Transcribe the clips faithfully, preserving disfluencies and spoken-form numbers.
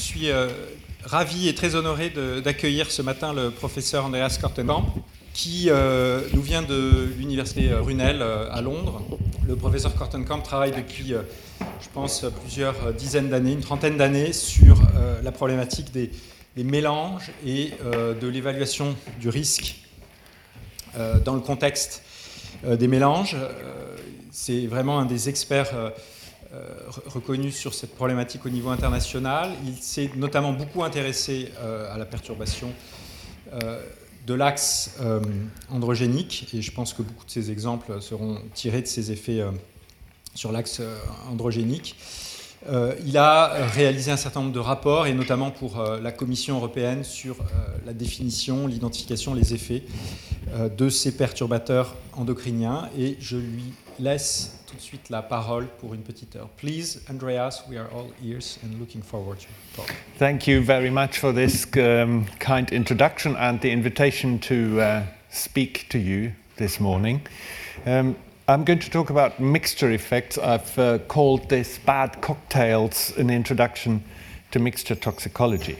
suis euh, ravi et très honoré de, d'accueillir ce matin le professeur Andreas Kortenkamp, qui euh, nous vient de l'université Brunel euh, à Londres. Le professeur Kortenkamp travaille depuis, euh, je pense, plusieurs dizaines d'années, une trentaine d'années, sur euh, la problématique des, des mélanges et euh, de l'évaluation du risque euh, dans le contexte euh, des mélanges. Euh, c'est vraiment un des experts euh, Euh, reconnu sur cette problématique au niveau international. Il s'est notamment beaucoup intéressé euh, à la perturbation euh, de l'axe euh, androgénique, et je pense que beaucoup de ces exemples seront tirés de ces effets euh, sur l'axe euh, androgénique. Euh, il a réalisé un certain nombre de rapports, et notamment pour euh, la Commission européenne, sur euh, la définition, l'identification, les effets euh, de ces perturbateurs endocriniens, et je lui laisse tout de suite la parole pour une petite heure. Please, Andreas, we are all ears and looking forward to talk. Thank you very much for this um, kind introduction and the invitation to uh, speak to you this morning. Um, I'm going to talk about mixture effects. I've uh, called this Bad Cocktails, an introduction to mixture toxicology.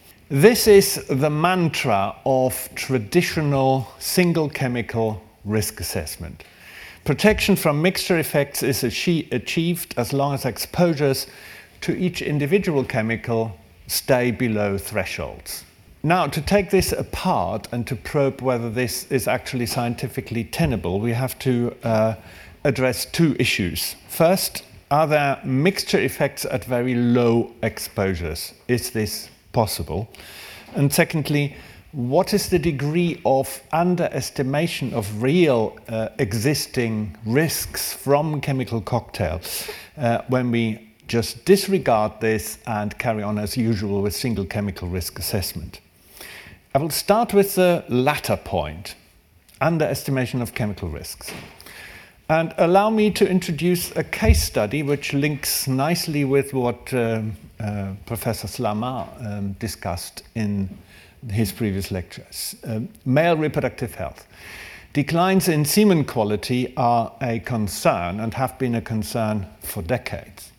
This is the mantra of traditional single chemical risk assessment. Protection from mixture effects is achieved as long as exposures to each individual chemical stay below thresholds. Now, to take this apart and to probe whether this is actually scientifically tenable, we have to uh, address two issues. First, are there mixture effects at very low exposures? Is this possible? And secondly, what is the degree of underestimation of real uh, existing risks from chemical cocktails uh, when we just disregard this and carry on as usual with single chemical risk assessment? I will start with the latter point, underestimation of chemical risks. And allow me to introduce a case study which links nicely with what um, uh, Professor Slamar um, discussed in his previous lectures. Um, male reproductive health. Declines in semen quality are a concern and have been a concern for decades.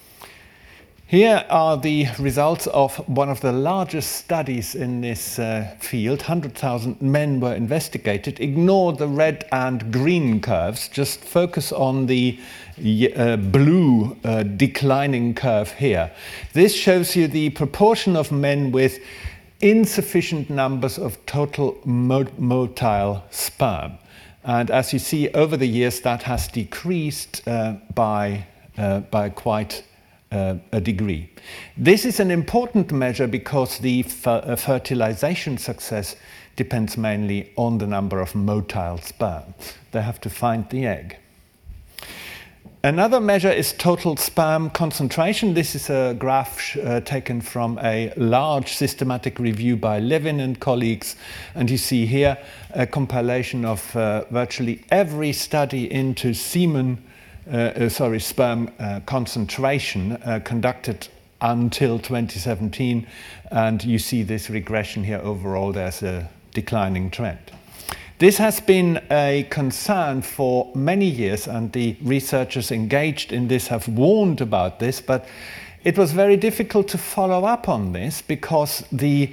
Here are the results of one of the largest studies in this uh, field. one hundred thousand men were investigated. Ignore the red and green curves. Just focus on the uh, blue uh, declining curve here. This shows you the proportion of men with insufficient numbers of total motile sperm. And as you see, over the years, that has decreased uh, by, uh, by quite uh, a degree. This is an important measure because the fer- uh, fertilization success depends mainly on the number of motile sperm. They have to find the egg. Another measure is total sperm concentration. This is a graph uh, taken from a large systematic review by Levin and colleagues. And you see here a compilation of uh, virtually every study into semen, uh, uh, sorry, sperm uh, concentration uh, conducted until twenty seventeen. And you see this regression here. Overall, there's a declining trend. This has been a concern for many years, and the researchers engaged in this have warned about this, but it was very difficult to follow up on this because the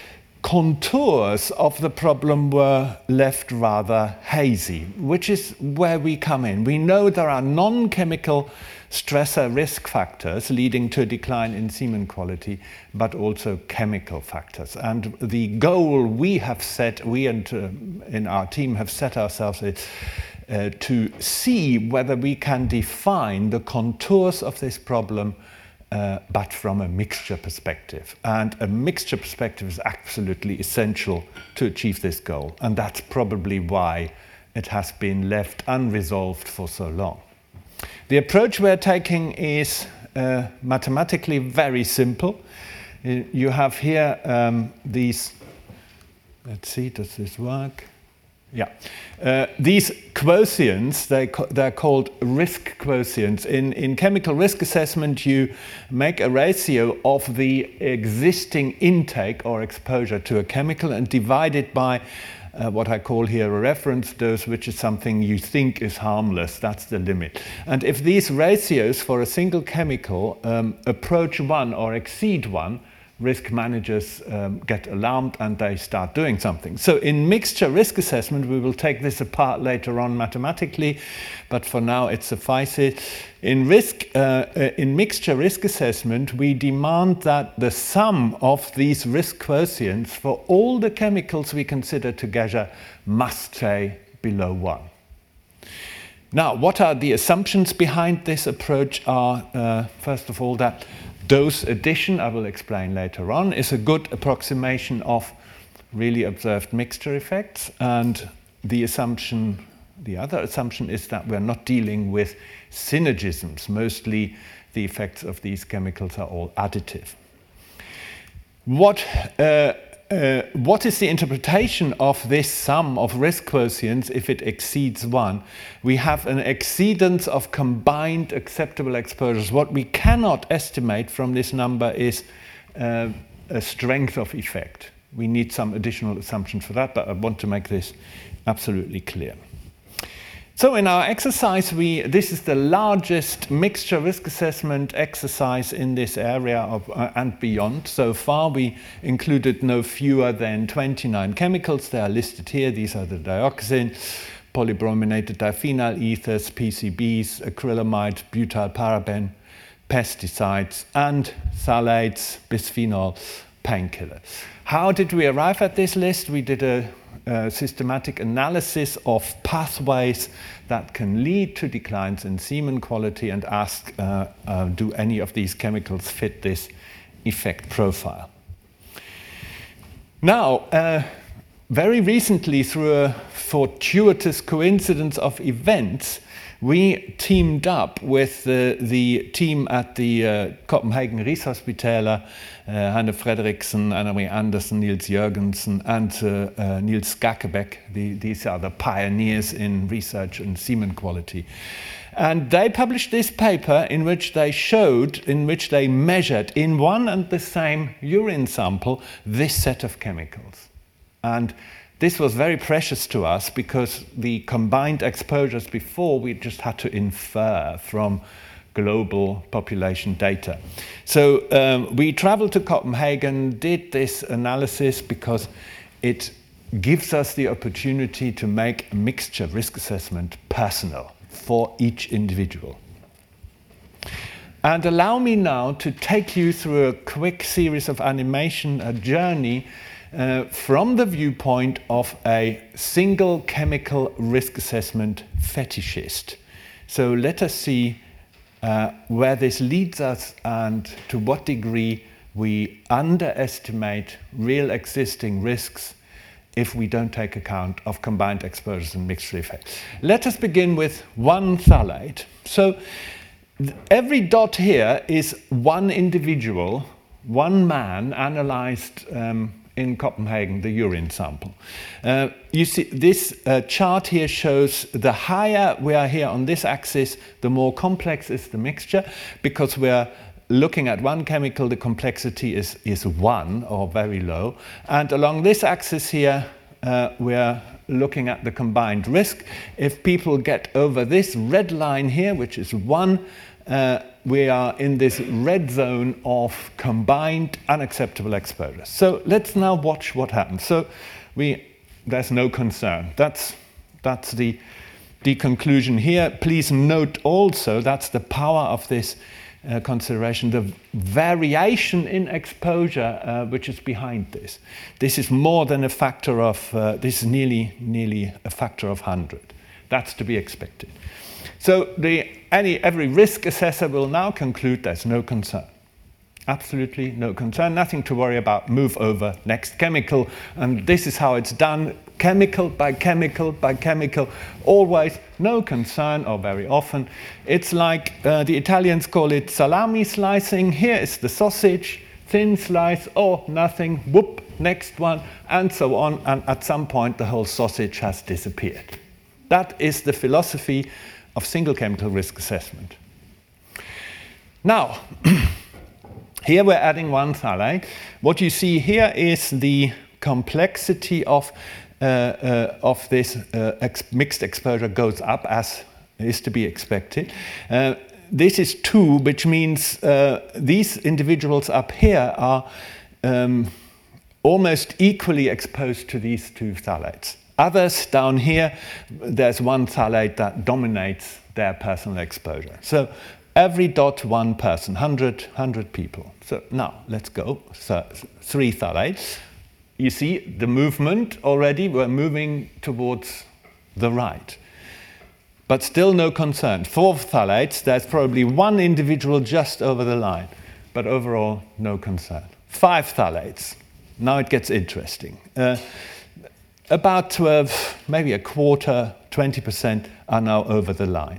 contours of the problem were left rather hazy, which is where we come in. We know there are non-chemical stressor risk factors leading to a decline in semen quality, but also chemical factors. And the goal we have set, we and uh, in our team have set ourselves is uh, to see whether we can define the contours of this problem, uh, but from a mixture perspective. And a mixture perspective is absolutely essential to achieve this goal. And that's probably why it has been left unresolved for so long. The approach we're taking is uh, mathematically very simple. You have here um, these, let's see, does this work? Yeah. Uh, these quotients, they co- they're called risk quotients. In, in chemical risk assessment, you make a ratio of the existing intake or exposure to a chemical and divide it by Uh, what I call here a reference dose, which is something you think is harmless. That's the limit. And if these ratios for a single chemical um, approach one or exceed one, risk managers um, get alarmed and they start doing something. So in mixture risk assessment, we will take this apart later on mathematically, but for now it suffices. In risk, uh, in mixture risk assessment, we demand that the sum of these risk quotients for all the chemicals we consider together must stay below one. Now, what are the assumptions behind this approach are, uh, first of all, that dose addition, I will explain later on, is a good approximation of really observed mixture effects. And the assumption, the other assumption is that we're not dealing with synergisms. Mostly the effects of these chemicals are all additive. What uh, Uh, what is the interpretation of this sum of risk quotients if it exceeds one? We have an exceedance of combined acceptable exposures. What we cannot estimate from this number is uh, a strength of effect. We need some additional assumptions for that, but I want to make this absolutely clear. So in our exercise, we, this is the largest mixture risk assessment exercise in this area of, uh, and beyond. So far, we included no fewer than twenty-nine chemicals. They are listed here. These are the dioxin, polybrominated diphenyl ethers, P C Bs, acrylamide, butyl paraben, pesticides, and phthalates, bisphenol, painkiller. How did we arrive at this list? We did a Uh, systematic analysis of pathways that can lead to declines in semen quality and ask, uh, uh, do any of these chemicals fit this effect profile? Now, uh, very recently, through a fortuitous coincidence of events, we teamed up with uh, the team at the uh, Copenhagen Rigshospitaler, uh, Hanne Frederiksen, Anna-Marie Andersen, Niels Jørgensen, and uh, uh, Niels Skakkebeck. The, these are the pioneers in research in semen quality. And they published this paper in which they showed, in which they measured in one and the same urine sample this set of chemicals. And this was very precious to us because the combined exposures before we just had to infer from global population data. So um, we traveled to Copenhagen, did this analysis because it gives us the opportunity to make a mixture risk assessment personal for each individual. And allow me now to take you through a quick series of animation, a journey Uh, from the viewpoint of a single chemical risk assessment fetishist. So let us see uh, where this leads us and to what degree we underestimate real existing risks if we don't take account of combined exposures and mixture effects. Let us begin with one phthalate. So th- every dot here is one individual, one man analyzed um, in Copenhagen, the urine sample. Uh, you see, this uh, chart here shows the higher we are here on this axis, the more complex is the mixture, because we're looking at one chemical, the complexity is, is one or very low. And along this axis here, uh, we're looking at the combined risk. If people get over this red line here, which is one, uh, we are in this red zone of combined unacceptable exposure. So let's now watch what happens. So we, there's no concern. That's, that's the, the conclusion here. Please note also that's the power of this uh, consideration, the variation in exposure uh, which is behind this. This is more than a factor of, uh, this is nearly, nearly a factor of one hundred. That's to be expected. So the, any, every risk assessor will now conclude there's no concern. Absolutely no concern, nothing to worry about, move over, next chemical. And this is how it's done, chemical by chemical by chemical, always no concern, or very often. It's like uh, the Italians call it salami slicing. Here is the sausage, thin slice, oh, nothing, whoop, next one, and so on. And at some point, the whole sausage has disappeared. That is the philosophy of single chemical risk assessment. Now, here we're adding one phthalate. What you see here is the complexity of, uh, uh, of this uh, ex- mixed exposure goes up, as is to be expected. Uh, this is two, which means uh, these individuals up here are um, almost equally exposed to these two phthalates. Others down here, there's one phthalate that dominates their personal exposure. So every dot, one person, one hundred, one hundred people. So now let's go. So three phthalates. You see the movement already, we're moving towards the right. But still no concern. Four phthalates, there's probably one individual just over the line, but overall no concern. Five phthalates, now it gets interesting. Uh, about twelve, maybe a quarter, twenty percent are now over the line.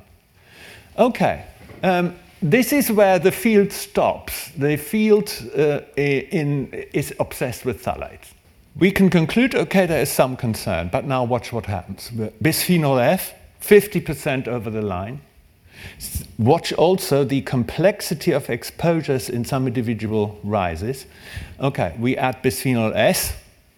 Okay, um, this is where the field stops. The field uh, in, is obsessed with phthalates. We can conclude, okay, there is some concern, but now watch what happens. Bisphenol F, fifty percent over the line. Watch also the complexity of exposures in some individual rises. Okay, we add bisphenol S,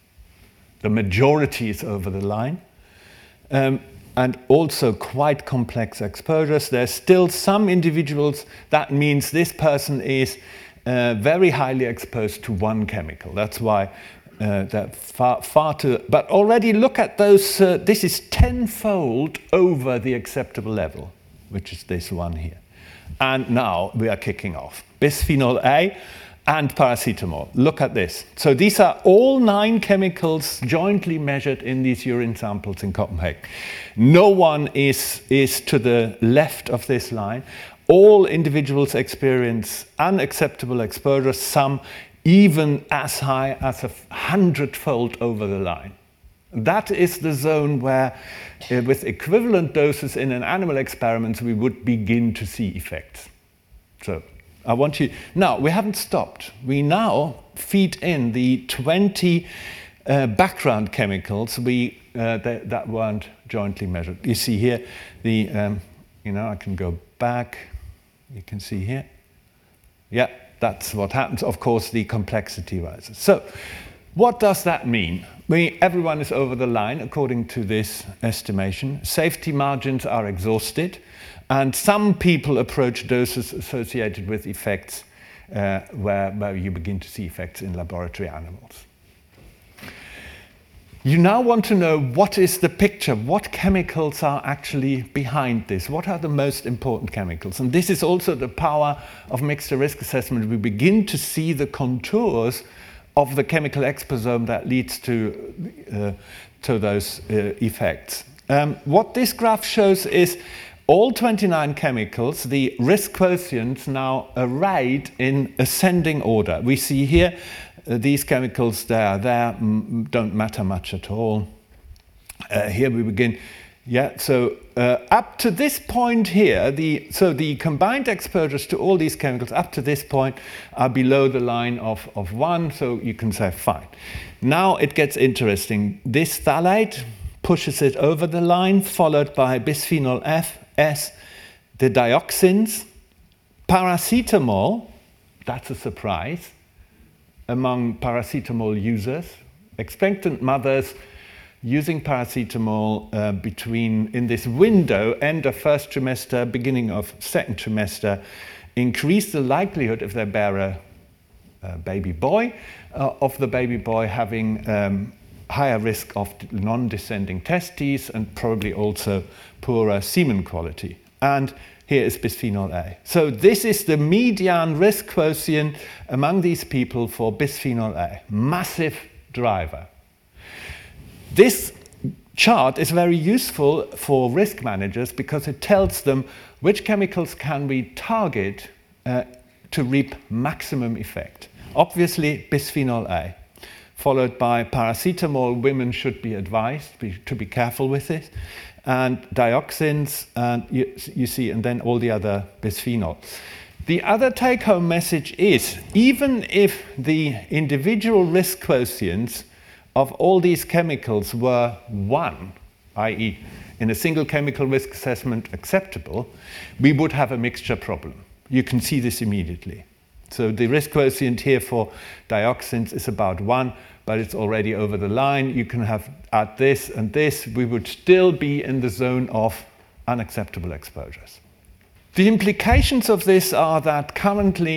the majority is over the line, um, and also quite complex exposures. There's still some individuals, that means this person is uh, very highly exposed to one chemical. That's why Uh, that far, far too, but already look at those, uh, this is tenfold over the acceptable level, which is this one here. And now we are kicking off. Bisphenol A and paracetamol. Look at this. So these are all nine chemicals jointly measured in these urine samples in Copenhagen. No one is, is to the left of this line. All individuals experience unacceptable exposure, some even as high as a hundredfold over the line. That is the zone where, uh, with equivalent doses in an animal experiment, we would begin to see effects. So I want you, now we haven't stopped. We now feed in the twenty uh, background chemicals we, uh, that, that weren't jointly measured. You see here, the, um, you know, I can go back, you can see here. Yeah. That's what happens. Of course, the complexity rises. So, what does that mean? We, everyone is over the line, according to this estimation. Safety margins are exhausted, and some people approach doses associated with effects uh, where, where you begin to see effects in laboratory animals. You now want to know what is the picture, what chemicals are actually behind this, what are the most important chemicals. And this is also the power of mixed risk assessment. We begin to see the contours of the chemical exposome that leads to, uh, to those uh, effects. Um, what this graph shows is all twenty-nine chemicals, the risk quotients now arrayed in ascending order. We see here Uh, these chemicals there, there mm, don't matter much at all. Uh, here we begin. Yeah, so uh, up to this point here, the, so the combined exposures to all these chemicals up to this point are below the line of, of one, so you can say fine. Now it gets interesting. This phthalate pushes it over the line, followed by bisphenol F, S, the dioxins, paracetamol, that's a surprise, among paracetamol users, expectant mothers using paracetamol uh, between, in this window, end of first trimester, beginning of second trimester, increase the likelihood if they bear a, a baby boy, uh, of the baby boy having um, higher risk of non-descending testes and probably also poorer semen quality. And here is bisphenol A. So this is the median risk quotient among these people for bisphenol A. Massive driver. This chart is very useful for risk managers because it tells them which chemicals can we target uh, to reap maximum effect. Obviously, bisphenol A, followed by paracetamol. Women should be advised be, to be careful with it. And dioxins, and you, you see, and then all the other bisphenol. The other take-home message is, even if the individual risk quotients of all these chemicals were one, that is in a single chemical risk assessment acceptable, we would have a mixture problem. You can see this immediately. So the risk quotient here for dioxins is about one, but it's already over the line. You can have add this and this, we would still be in the zone of unacceptable exposures. The implications of this are that currently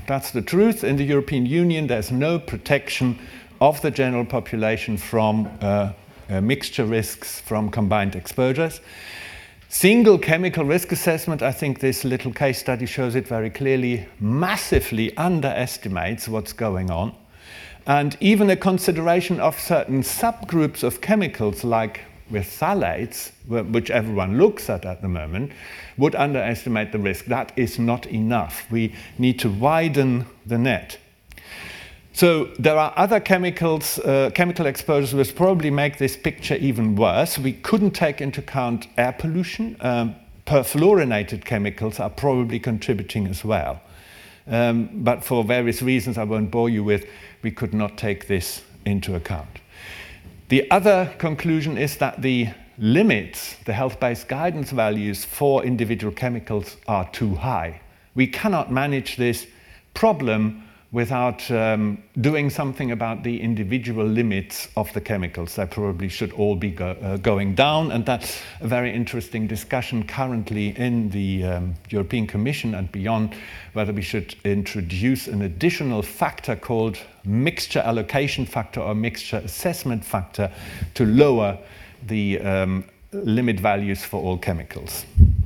That's the truth. In the European Union, there's no protection of the general population from uh, uh, mixture risks from combined exposures. Single chemical risk assessment, I think this little case study shows it very clearly, massively underestimates what's going on. And even a consideration of certain subgroups of chemicals, like with phthalates, which everyone looks at at the moment, would underestimate the risk. That is not enough. We need to widen the net. So there are other chemicals, uh, chemical exposures which probably make this picture even worse. We couldn't take into account air pollution. Um, perfluorinated chemicals are probably contributing as well. Um, but for various reasons I won't bore you with, we could not take this into account. The other conclusion is that the limits, the health-based guidance values for individual chemicals are too high. We cannot manage this problem without um, doing something about the individual limits of the chemicals. They probably should all be go, uh, going down, and that's a very interesting discussion currently in the um, European Commission and beyond, whether we should introduce an additional factor called mixture allocation factor or mixture assessment factor to lower the um, limit values for all chemicals.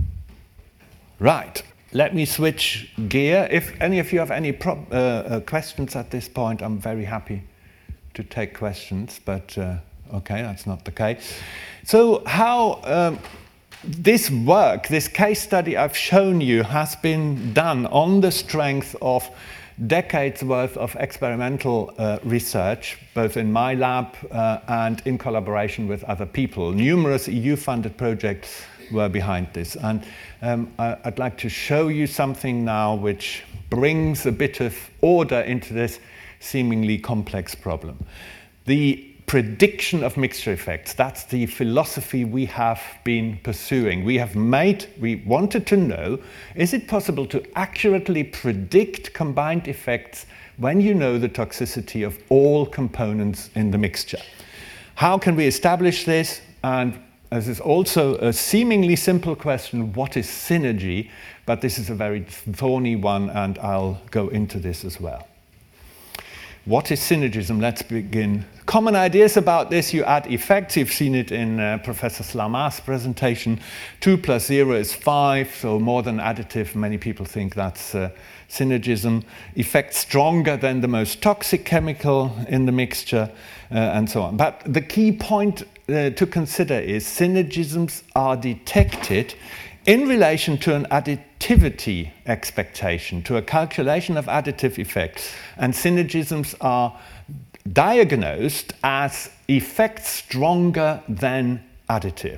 Right. Let me switch gear. If any of you have any pro uh, uh, questions at this point, I'm very happy to take questions, but uh, okay, that's not the case. So how um, this work, this case study I've shown you, has been done on the strength of decades worth of experimental uh, research, both in my lab uh, and in collaboration with other people. Numerous E U-funded projects were behind this. And um, I, I'd like to show you something now which brings a bit of order into this seemingly complex problem. The prediction of mixture effects, that's the philosophy we have been pursuing. We have made, we wanted to know, is it possible to accurately predict combined effects when you know the toxicity of all components in the mixture? How can we establish this? And this is also a seemingly simple question, what is synergy? But this is a very thorny one, and I'll go into this as well. What is synergism? Let's begin. Common ideas about this, you add effects. You've seen it in uh, Professor Slamar's presentation. two plus zero is five, so more than additive. Many people think that's uh, synergism. Effects stronger than the most toxic chemical in the mixture, uh, and so on. But the key point uh, to consider is synergisms are detected in relation to an additivity expectation, to a calculation of additive effects. And synergisms are diagnosed as effects stronger than additive.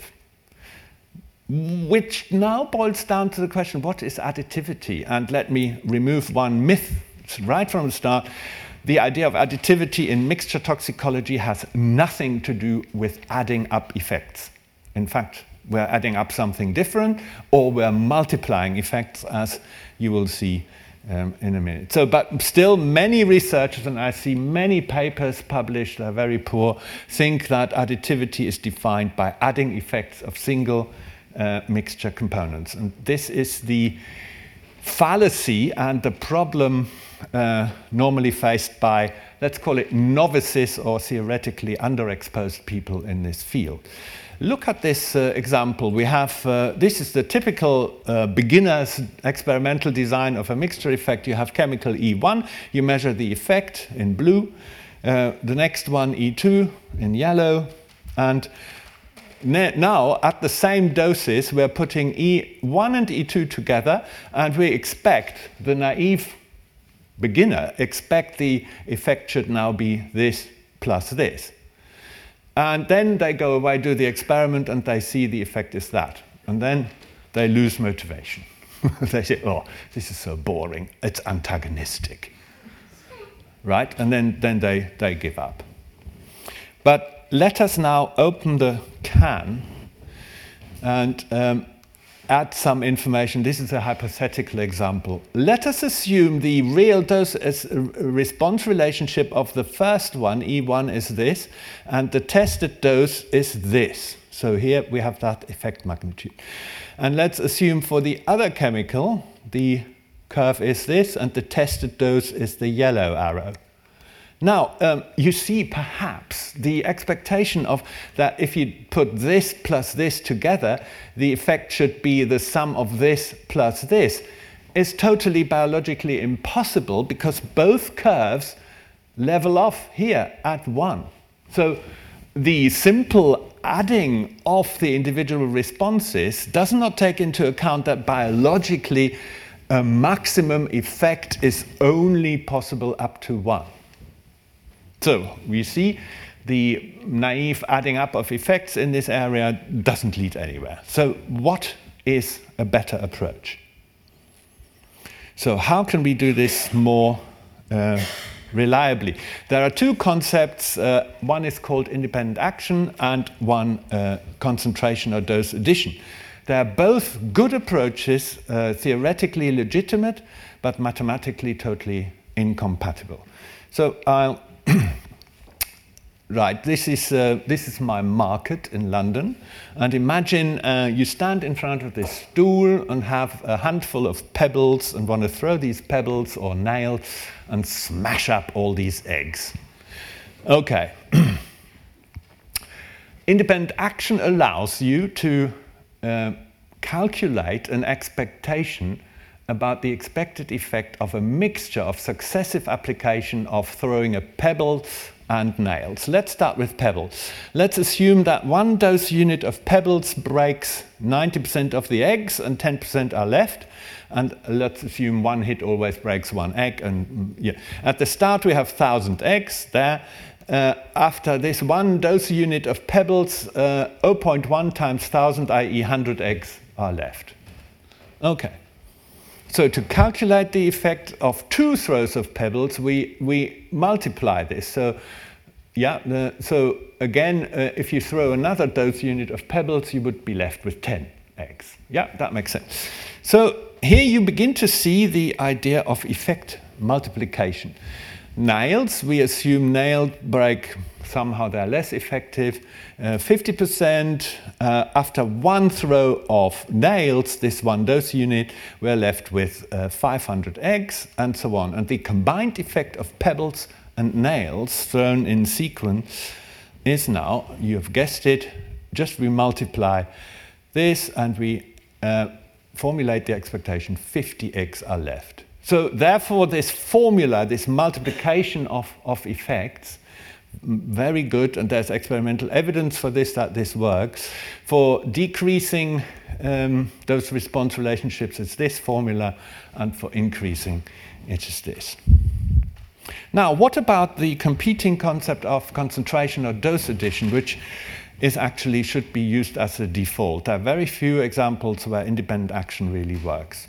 Which now boils down to the question, what is additivity? And let me remove one myth right from the start. The idea of additivity in mixture toxicology has nothing to do with adding up effects. In fact, we're adding up something different, or we're multiplying effects, as you will see um, in a minute. So, but still, many researchers, and I see many papers published, are very poor, think that additivity is defined by adding effects of single uh, mixture components. And this is the fallacy and the problem uh, normally faced by, let's call it novices or theoretically underexposed people in this field. Look at this uh, example. We have, uh, this is the typical uh, beginner's experimental design of a mixture effect. You have chemical E one, you measure the effect in blue, uh, the next one E two in yellow, and now at the same doses we're putting E one and E two together, and we expect, the naive beginner expect the effect should now be this plus this. And then they go away, do the experiment, and they see the effect is that. And then they lose motivation. They say, oh, this is so boring, it's antagonistic. Right? And then, then they, they give up. But let us now open the can and um, add some information. This is a hypothetical example. Let us assume the real dose is a response relationship of the first one, E one, is this, and the tested dose is this. So here we have that effect magnitude. And let's assume for the other chemical, the curve is this, and the tested dose is the yellow arrow. Now, um, you see perhaps the expectation of that if you put this plus this together, the effect should be the sum of this plus this, is totally biologically impossible because both curves level off here at one. So the simple adding of the individual responses does not take into account that biologically a maximum effect is only possible up to one. So we see the naive adding up of effects in this area doesn't lead anywhere. So what is a better approach? So how can we do this more uh, reliably? There are two concepts. Uh, one is called independent action and one uh, concentration or dose addition. They are both good approaches, uh, theoretically legitimate, but mathematically totally incompatible. So I'll right, this is, uh, this is my market in London. And imagine uh, you stand in front of this stool and have a handful of pebbles and want to throw these pebbles or nails and smash up all these eggs. Okay. Independent action allows you to uh, calculate an expectation about the expected effect of a mixture of successive application of throwing a pebble and nails. Let's start with pebbles. Let's assume that one dose unit of pebbles breaks ninety percent of the eggs and ten percent are left. And let's assume one hit always breaks one egg. And yeah. At the start we have one thousand eggs there. Uh, after this one dose unit of pebbles, uh, zero point one times one thousand, that is one hundred eggs are left. Okay. So to calculate the effect of two throws of pebbles, we, we multiply this. So, yeah, the, so again, uh, if you throw another dose unit of pebbles, you would be left with ten eggs. Yeah, that makes sense. So here you begin to see the idea of effect multiplication. Nails, we assume nail break, somehow they're less effective. Uh, fifty percent uh, after one throw of nails, this one dose unit, we're left with uh, five hundred eggs and so on. And the combined effect of pebbles and nails thrown in sequence is now, you have guessed it, just we multiply this and we uh, formulate the expectation fifty eggs are left. So therefore this formula, this multiplication of, of effects, very good, and there's experimental evidence for this, that this works. For decreasing um, those response relationships, it's this formula, and for increasing, it is this. Now, what about the competing concept of concentration or dose addition, which is actually should be used as a default? There are very few examples where independent action really works.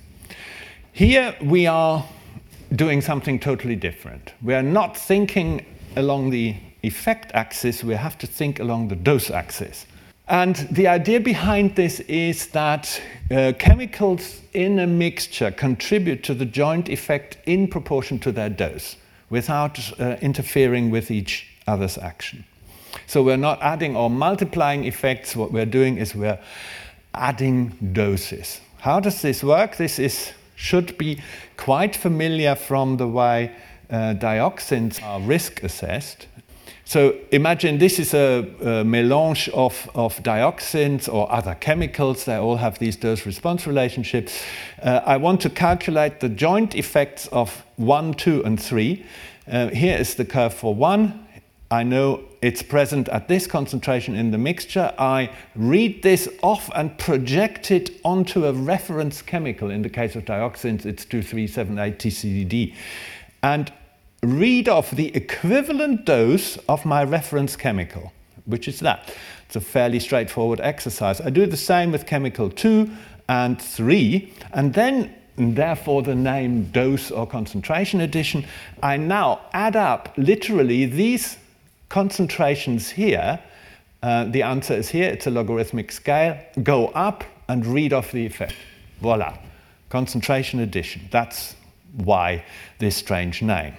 Here we are doing something totally different. We are not thinking along the effect axis, we have to think along the dose axis. And the idea behind this is that uh, chemicals in a mixture contribute to the joint effect in proportion to their dose, without uh, interfering with each other's action. So we're not adding or multiplying effects, what we're doing is we're adding doses. How does this work? This is should be quite familiar from the way uh, dioxins are risk assessed. So imagine this is a, a melange of, of dioxins or other chemicals. They all have these dose-response relationships. Uh, I want to calculate the joint effects of one, two, and three. Uh, here is the curve for one. I know it's present at this concentration in the mixture. I read this off and project it onto a reference chemical. In the case of dioxins, it's two three seven eight T C D D. And read off the equivalent dose of my reference chemical, which is that. It's a fairly straightforward exercise. I do the same with chemical two and three, and then, and therefore the name dose or concentration addition, I now add up literally these concentrations here. Uh, the answer is here, it's a logarithmic scale. Go up and read off the effect. Voila, concentration addition. That's why this strange name.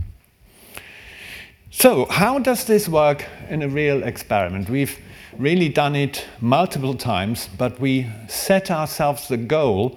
So how does this work in a real experiment? We've really done it multiple times, but we set ourselves the goal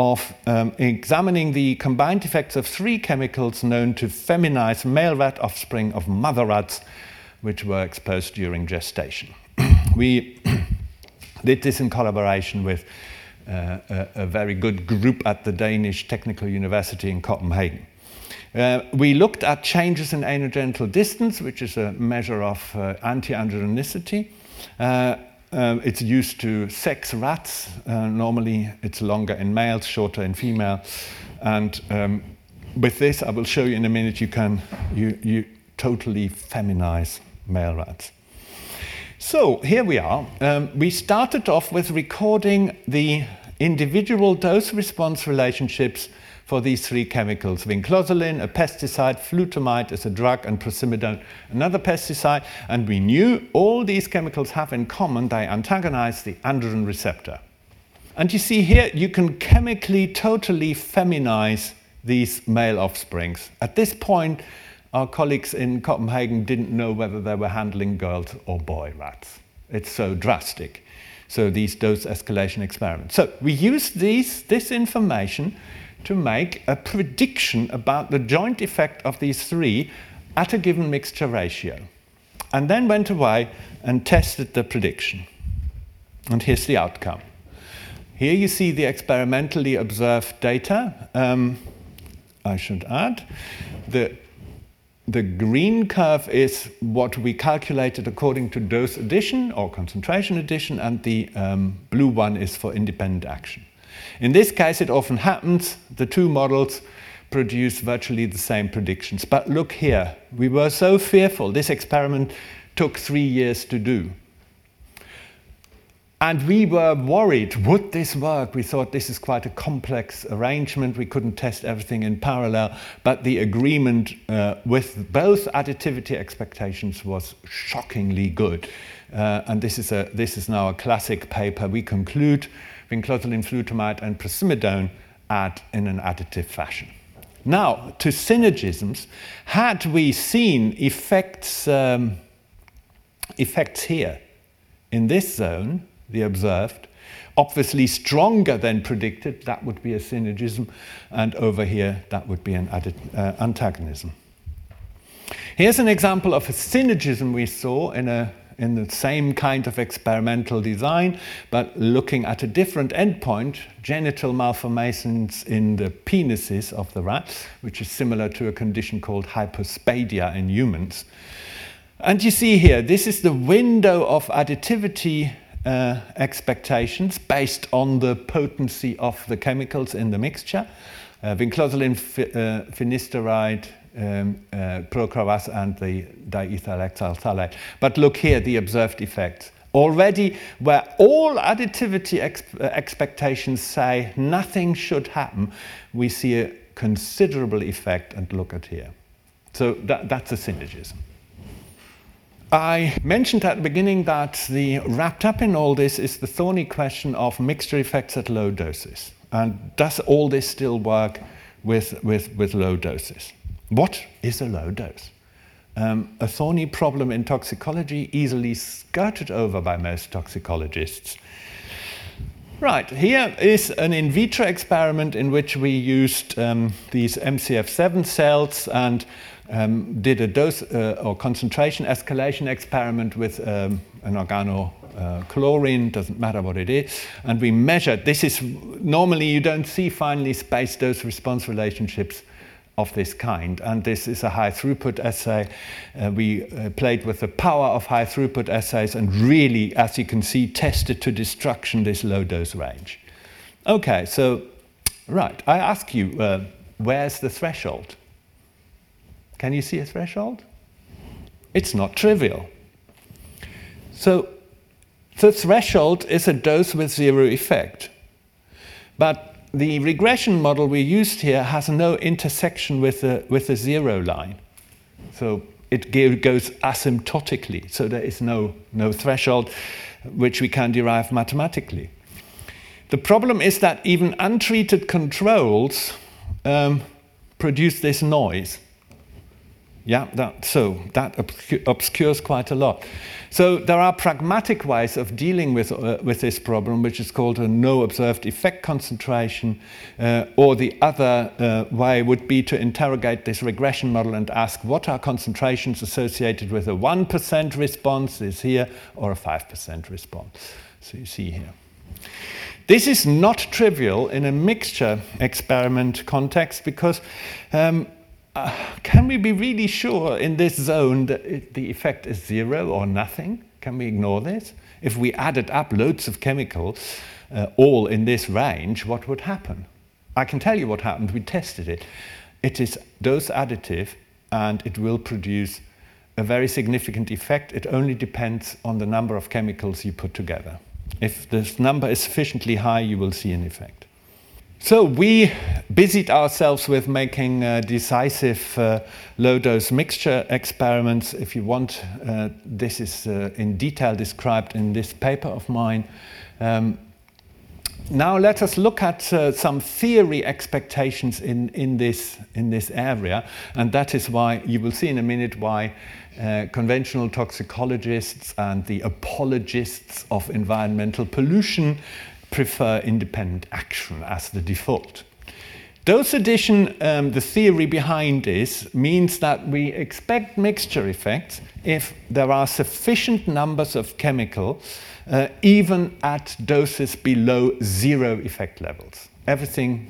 of um, examining the combined effects of three chemicals known to feminize male rat offspring of mother rats which were exposed during gestation. We did this in collaboration with uh, a, a very good group at the Danish Technical University in Copenhagen. Uh, we looked at changes in anogenital distance, which is a measure of uh, anti-androgenicity. Uh, um, it's used to sex rats. Uh, normally it's longer in males, shorter in female. And um, with this, I will show you in a minute, you can you, you totally feminize male rats. So here we are. Um, we started off with recording the individual dose-response relationships for these three chemicals: vinclozolin, a pesticide, flutamide is a drug, and prosimidone, another pesticide. And we knew all these chemicals have in common, they antagonize the androgen receptor. And you see here, you can chemically totally feminize these male offsprings. At this point, our colleagues in Copenhagen didn't know whether they were handling girls or boy rats. It's so drastic. So these dose escalation experiments. So we used these, this information to make a prediction about the joint effect of these three at a given mixture ratio. And then went away and tested the prediction. And here's the outcome. Here you see the experimentally observed data. Um, I should add, the The green curve is what we calculated according to dose addition or concentration addition, and the um, blue one is for independent action. In this case, it often happens the two models produce virtually the same predictions. But look here, we were so fearful. This experiment took three years to do. And we were worried, would this work? We thought this is quite a complex arrangement. We couldn't test everything in parallel. But the agreement uh, with both additivity expectations was shockingly good. Uh, and this is, a, this is now a classic paper. We conclude vinclozolin, flutamide, and prosimidone add in an additive fashion. Now, to synergisms, had we seen effects, um, effects here in this zone, the observed, obviously stronger than predicted, that would be a synergism, and over here that would be an added, uh, antagonism. Here's an example of a synergism we saw in, a, in the same kind of experimental design, but looking at a different endpoint, genital malformations in the penises of the rat, which is similar to a condition called hypospadia in humans. And you see here, this is the window of additivity Uh, expectations based on the potency of the chemicals in the mixture. Uh, vinclozolin, fi uh, finasteride, um, uh, procravas, and the diethyl phthalate. But look here, the observed effects. Already, where all additivity ex uh, expectations say nothing should happen, we see a considerable effect, and look at here. So that, that's a synergism. I mentioned at the beginning that the wrapped up in all this is the thorny question of mixture effects at low doses. And does all this still work with, with, with low doses? What is a low dose? Um, a thorny problem in toxicology, easily skirted over by most toxicologists. Right, here is an in vitro experiment in which we used um, these M C F seven cells and um, did a dose uh, or concentration escalation experiment with um, an organochlorine, doesn't matter what it is, and we measured. This is normally you don't see finely spaced dose response relationships of this kind, and this is a high throughput assay. Uh, we uh, played with the power of high throughput assays and really, as you can see, tested to destruction this low dose range. Okay, so, right, I ask you, uh, where's the threshold? Can you see a threshold? It's not trivial. So, the threshold is a dose with zero effect. But the regression model we used here has no intersection with the, with the zero line. So it goes asymptotically, so there is no, no threshold which we can derive mathematically. The problem is that even untreated controls um, produce this noise. Yeah, that, so that obscu- obscures quite a lot. So there are pragmatic ways of dealing with, uh, with this problem, which is called a no observed effect concentration, uh, or the other uh, way would be to interrogate this regression model and ask what are concentrations associated with a one percent response is here, or a five percent response. So you see here. This is not trivial in a mixture experiment context because um, Uh, can we be really sure in this zone that it, the effect is zero or nothing? Can we ignore this? If we added up loads of chemicals, uh, all in this range, what would happen? I can tell you what happened. We tested it. It is dose additive, and it will produce a very significant effect. It only depends on the number of chemicals you put together. If this number is sufficiently high, you will see an effect. So we busied ourselves with making uh, decisive uh, low-dose mixture experiments. If you want, uh, this is uh, in detail described in this paper of mine. Um, now let us look at uh, some theory expectations in, in, this, in this area, and that is why you will see in a minute why uh, conventional toxicologists and the apologists of environmental pollution prefer independent action as the default. Dose addition, um, the theory behind this, means that we expect mixture effects if there are sufficient numbers of chemical, uh, even at doses below zero effect levels. Everything,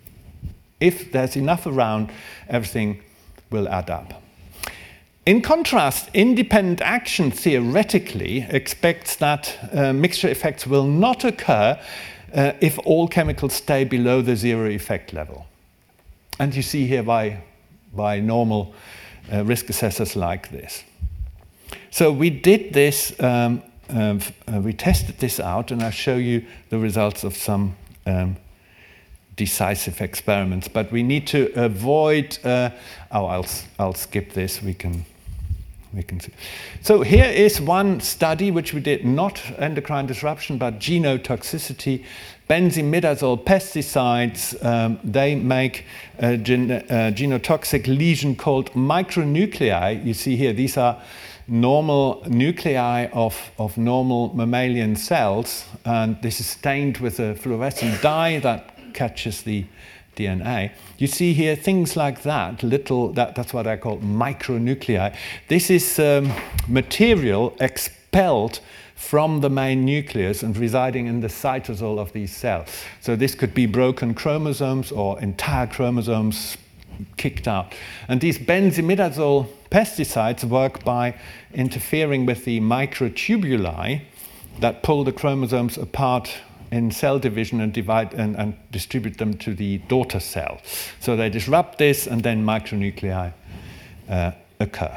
if there's enough around, everything will add up. In contrast, independent action theoretically expects that uh, mixture effects will not occur uh, if all chemicals stay below the zero effect level. And you see here why, why normal uh, risk assessors like this. So we did this, um, uh, uh, we tested this out, and I'll show you the results of some um, decisive experiments. But we need to avoid, uh, oh, I'll, I'll skip this, we can We can see. So here is one study which we did, not endocrine disruption, but genotoxicity. Benzimidazole pesticides, um, they make a gen- uh, genotoxic lesion called micronuclei. You see here, these are normal nuclei of, of normal mammalian cells, and this is stained with a fluorescent dye that catches the D N A. You see here things like that, little, that, that's what I call micronuclei. This is um, material expelled from the main nucleus and residing in the cytosol of these cells. So this could be broken chromosomes or entire chromosomes kicked out. And these benzimidazole pesticides work by interfering with the microtubuli that pull the chromosomes apart in cell division and divide and, and distribute them to the daughter cell. So they disrupt this, and then micronuclei uh, occur.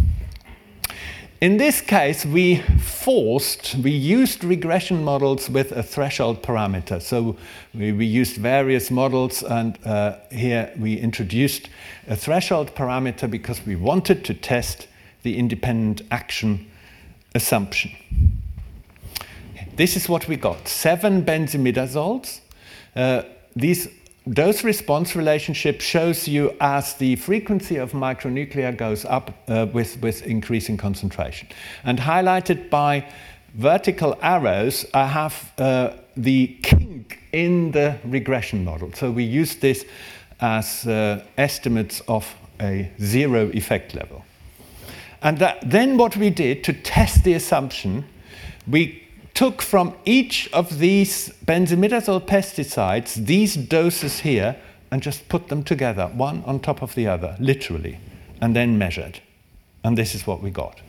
In this case, we forced, we used regression models with a threshold parameter. So we, we used various models, and uh, here we introduced a threshold parameter because we wanted to test the independent action assumption. This is what we got, seven benzimidazoles. Uh, these dose-response relationship shows you as the frequency of micronuclei goes up uh, with, with increasing concentration. And highlighted by vertical arrows, I have uh, the kink in the regression model. So we use this as uh, estimates of a zero effect level. And that, then what we did to test the assumption, we took from each of these benzimidazole pesticides these doses here and just put them together, one on top of the other, literally, and then measured. And this is what we got.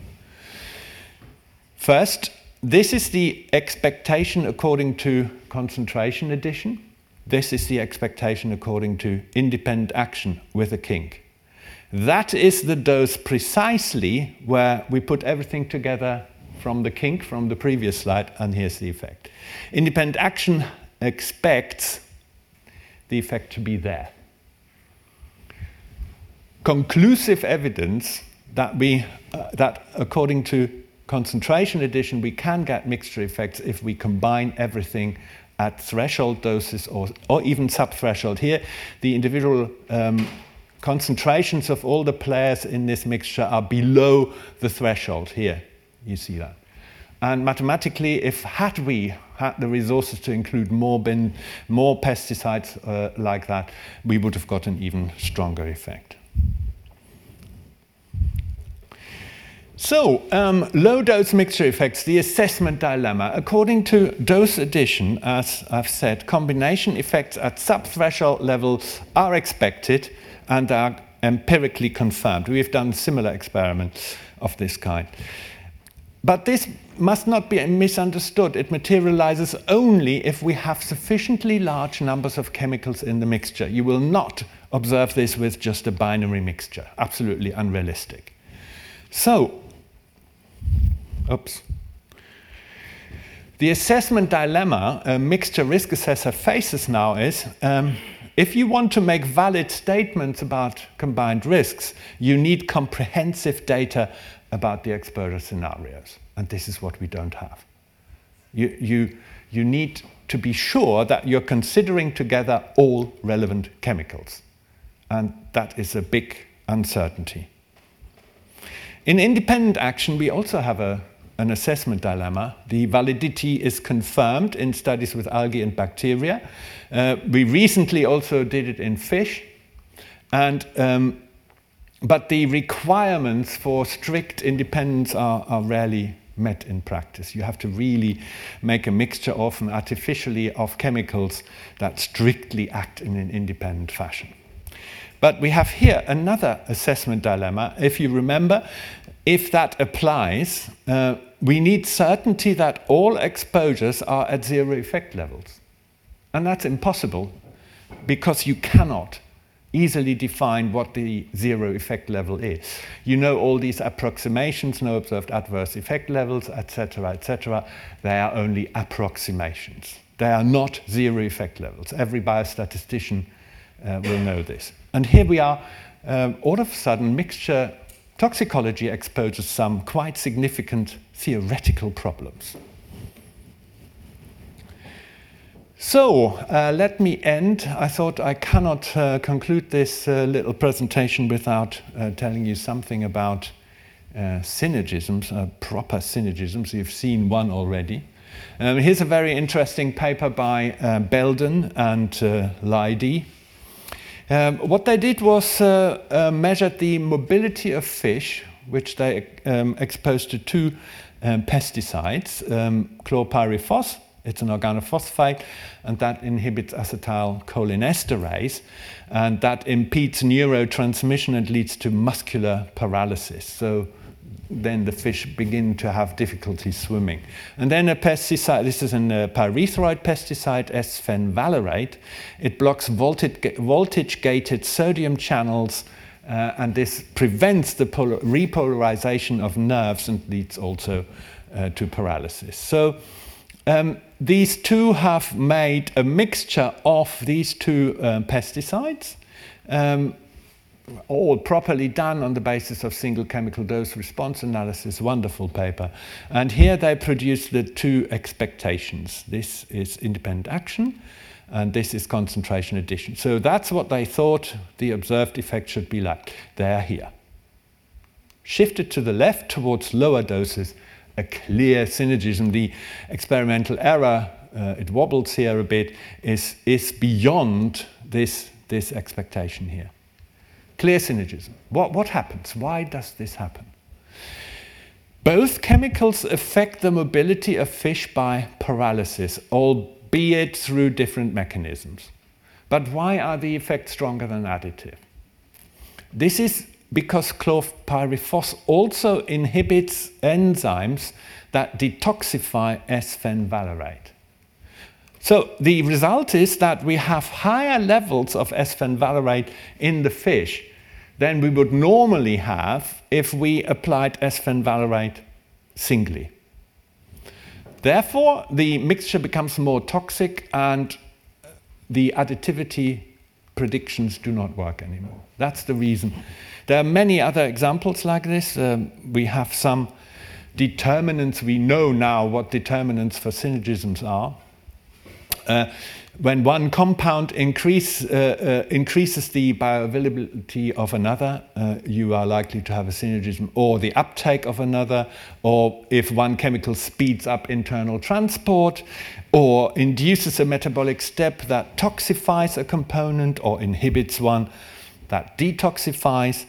First, this is the expectation according to concentration addition. This is the expectation according to independent action with a kink. That is the dose precisely where we put everything together from the kink from the previous slide, and here's the effect. Independent action expects the effect to be there. Conclusive evidence that we, uh, that according to concentration addition, we can get mixture effects if we combine everything at threshold doses or, or even sub-threshold. Here, the individual um, concentrations of all the players in this mixture are below the threshold. Here, you see that. And mathematically, if had we had the resources to include more, bin, more pesticides uh, like that, we would have got an even stronger effect. So, um, low-dose mixture effects, the assessment dilemma. According to dose addition, as I've said, combination effects at sub-threshold levels are expected and are empirically confirmed. We've done similar experiments of this kind. But this must not be misunderstood. It materializes only if we have sufficiently large numbers of chemicals in the mixture. You will not observe this with just a binary mixture. Absolutely unrealistic. So, oops. The assessment dilemma a mixture risk assessor faces now is, um, if you want to make valid statements about combined risks, you need comprehensive data about the exposure scenarios. And this is what we don't have. You, you, you need to be sure that you're considering together all relevant chemicals. And that is a big uncertainty. In independent action, we also have a, an assessment dilemma. The validity is confirmed in studies with algae and bacteria. Uh, we recently also did it in fish. And, um, but the requirements for strict independence are, are rarely met in practice. You have to really make a mixture, often artificially, of chemicals that strictly act in an independent fashion. But we have here another assessment dilemma. If you remember, if that applies, uh, we need certainty that all exposures are at zero effect levels. And that's impossible because you cannot easily define what the zero effect level is. You know all these approximations, no observed adverse effect levels, et cetera, et cetera. They are only approximations. They are not zero effect levels. Every biostatistician uh, will know this. And here we are, um, all of a sudden, mixture toxicology exposes some quite significant theoretical problems. So, uh, let me end. I thought I cannot uh, conclude this uh, little presentation without uh, telling you something about uh, synergisms, uh, proper synergisms. You've seen one already. Um, here's a very interesting paper by uh, Belden and uh, Leidy. Um, what they did was uh, uh, measured the mobility of fish, which they um, exposed to two um, pesticides, um, chlorpyrifos, it's an organophosphate, and that inhibits acetylcholinesterase, and that impedes neurotransmission and leads to muscular paralysis. So then the fish begin to have difficulty swimming. And then a pesticide, this is a pyrethroid pesticide, S-fenvalerate. It blocks voltage, voltage-gated sodium channels, uh, and this prevents the polar, repolarization of nerves and leads also uh, to paralysis. So um, these two have made a mixture of these two um, pesticides, um, all properly done on the basis of single chemical dose response analysis, wonderful paper. And here they produce the two expectations. This is independent action, and this is concentration addition. So that's what they thought the observed effect should be like. They're here. Shifted to the left towards lower doses, a clear synergism. The experimental error, uh, it wobbles here a bit, is, is beyond this, this expectation here. Clear synergism. What, what happens? Why does this happen? Both chemicals affect the mobility of fish by paralysis, albeit through different mechanisms. But why are the effects stronger than additive? This is because chlorpyrifos also inhibits enzymes that detoxify S-fenvalerate. So the result is that we have higher levels of S-fenvalerate in the fish than we would normally have if we applied S-fenvalerate singly. Therefore, the mixture becomes more toxic and the additivity predictions do not work anymore. That's the reason. There are many other examples like this. Um, we have some determinants. We know now what determinants for synergisms are. Uh, when one compound increase, uh, uh, increases the bioavailability of another, uh, you are likely to have a synergism, or the uptake of another, or if one chemical speeds up internal transport, or induces a metabolic step that toxifies a component, or inhibits one that detoxifies,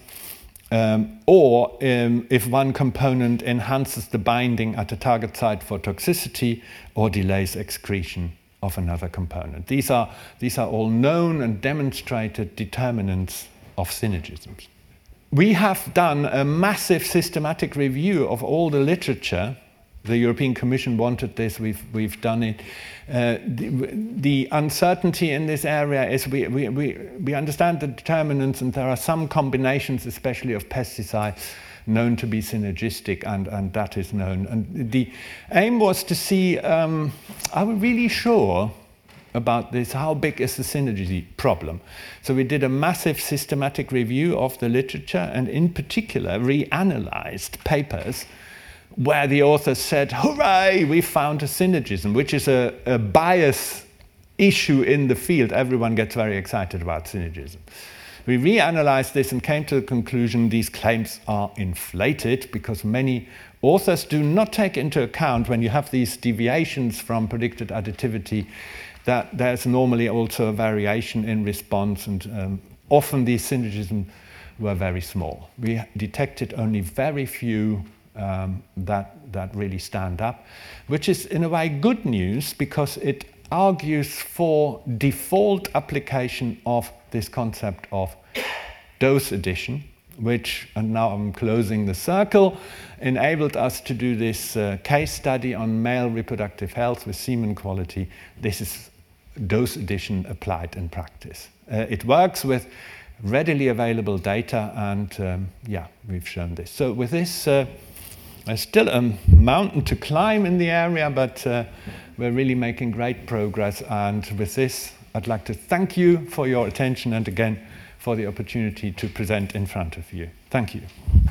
um, or um, if one component enhances the binding at a target site for toxicity, or delays excretion of another component. These are, these are all known and demonstrated determinants of synergisms. We have done a massive systematic review of all the literature. The European Commission wanted this, we've, we've done it. Uh, the, the uncertainty in this area is we, we, we, we understand the determinants, and there are some combinations, especially of pesticides, known to be synergistic, and, and that is known. And the aim was to see, um, are we really sure about this? How big is the synergy problem? So we did a massive systematic review of the literature, and in particular reanalyzed papers where the authors said, hooray, we found a synergism, which is a, a bias issue in the field. Everyone gets very excited about synergism. We reanalyzed this and came to the conclusion these claims are inflated, because many authors do not take into account, when you have these deviations from predicted additivity, that there's normally also a variation in response, and um, often these synergisms were very small. We detected only very few um, that, that really stand up, which is in a way good news, because it argues for default application of this concept of dose addition, which, and now I'm closing the circle, enabled us to do this uh, case study on male reproductive health with semen quality. This is dose addition applied in practice. Uh, it works with readily available data, and um, yeah, we've shown this. So with this, uh, there's still a mountain to climb in the area, but uh, we're really making great progress. And with this, I'd like to thank you for your attention, and again, for the opportunity to present in front of you. Thank you.